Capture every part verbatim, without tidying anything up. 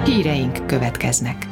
Híreink következnek.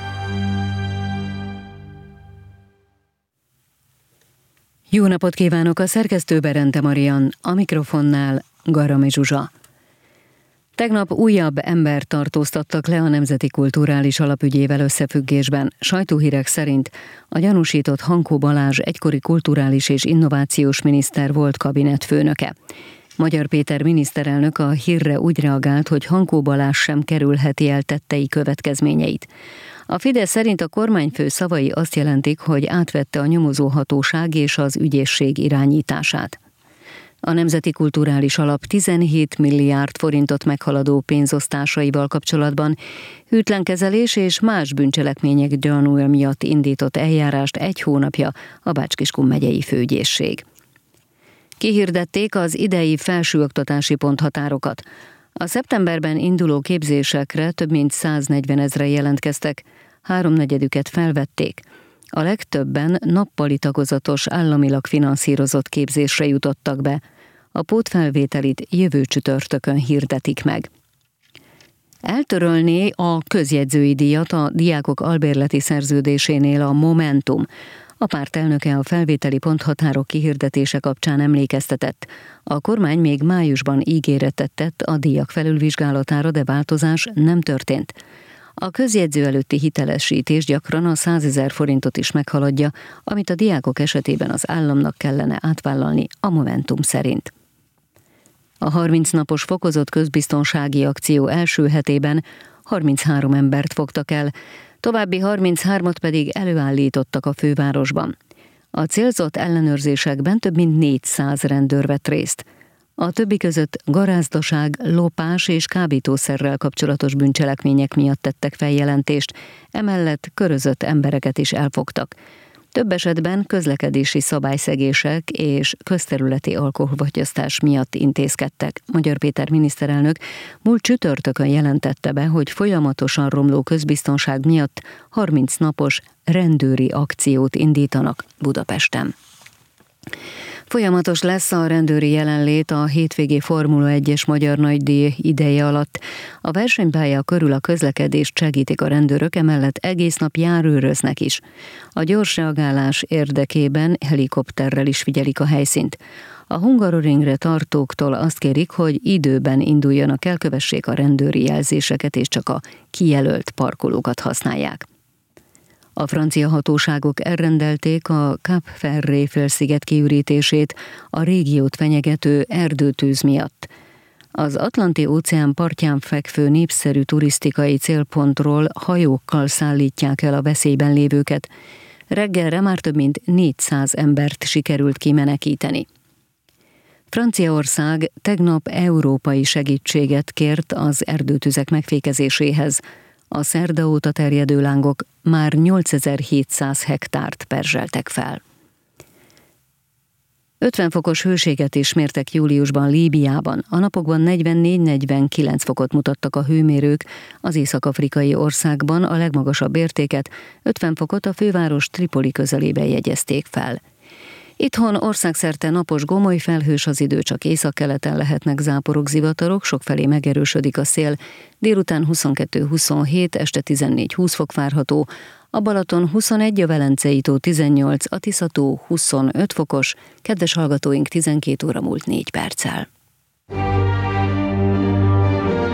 Jó napot kívánok, a szerkesztő Berente Marian, a mikrofonnál Garami Zsuzsa. Tegnap újabb embert tartóztattak le a Nemzeti Kulturális Alap ügyével összefüggésben. Sajtóhírek szerint a gyanúsított Hankó Balázs egykori kulturális és innovációs miniszter volt kabinetfőnöke. Magyar Péter miniszterelnök a hírre úgy reagált, hogy Hankó Balázs sem kerülheti el tettei következményeit. A Fidesz szerint a kormányfő szavai azt jelentik, hogy átvette a nyomozóhatóság és az ügyészség irányítását. A Nemzeti Kulturális Alap tizenhét milliárd forintot meghaladó pénzosztásaival kapcsolatban hűtlenkezelés és más bűncselekmények gyanúja miatt indított eljárást egy hónapja a Bács-Kiskun megyei főügyészség. Kihirdették az idei felsőoktatási ponthatárokat. A szeptemberben induló képzésekre több mint száznegyven ezren jelentkeztek, háromnegyedüket felvették. A legtöbben nappali tagozatos államilag finanszírozott képzésre jutottak be. A pótfelvételit jövő csütörtökön hirdetik meg. Eltörölné a közjegyzői díjat a diákok albérleti szerződésénél a Momentum. A párt elnöke a felvételi ponthatárok kihirdetése kapcsán emlékeztetett. A kormány még májusban ígéretet tett a díjak felülvizsgálatára, de változás nem történt. A közjegyző előtti hitelesítés gyakran a százezer forintot is meghaladja, amit a diákok esetében az államnak kellene átvállalni a Momentum szerint. A harminc napos fokozott közbiztonsági akció első hetében harminchárom embert fogtak el, további harminchármat pedig előállítottak a fővárosban. A célzott ellenőrzésekben több mint négyszáz rendőr vett részt. A többi között garázdaság, lopás és kábítószerrel kapcsolatos bűncselekmények miatt tettek feljelentést, emellett körözött embereket is elfogtak. Több esetben közlekedési szabályszegések és közterületi alkoholfogyasztás miatt intézkedtek. Magyar Péter miniszterelnök múlt csütörtökön jelentette be, hogy folyamatosan romló közbiztonság miatt harminc napos rendőri akciót indítanak Budapesten. Folyamatos lesz a rendőri jelenlét a hétvégi Formula egyes magyar nagydíj ideje alatt. A versenypálya körül a közlekedést segítik a rendőrök, emellett egész nap járőröznek is. A gyors reagálás érdekében helikopterrel is figyelik a helyszínt. A Hungaroringre tartóktól azt kérik, hogy időben induljanak el, kövessék a rendőri jelzéseket és csak a kijelölt parkolókat használják. A francia hatóságok elrendelték a Cap Ferré-félsziget kiürítését a régiót fenyegető erdőtűz miatt. Az Atlanti-óceán partján fekvő népszerű turisztikai célpontról hajókkal szállítják el a veszélyben lévőket. Reggelre már több mint négyszáz embert sikerült kimenekíteni. Franciaország tegnap európai segítséget kért az erdőtüzek megfékezéséhez. A szerda óta terjedő lángok már nyolcezer-hétszáz hektárt perzseltek fel. ötven fokos hőséget is mértek júliusban Líbiában. A napokban negyvennégy-negyvenkilenc fokot mutattak a hőmérők. Az észak-afrikai országban a legmagasabb értéket, ötven fokot a főváros Tripoli közelében jegyezték fel. Itthon országszerte napos, gomoly felhős az idő, csak északkeleten lehetnek záporok, zivatarok, sokfelé megerősödik a szél, délután huszonkettő-huszonhét, este tizennégy-húsz fok várható, a Balaton huszonegy, a Velencei tó tizennyolc, a Tisza-tó huszonöt fokos, kedves hallgatóink, tizenkét óra múlt négy perccel.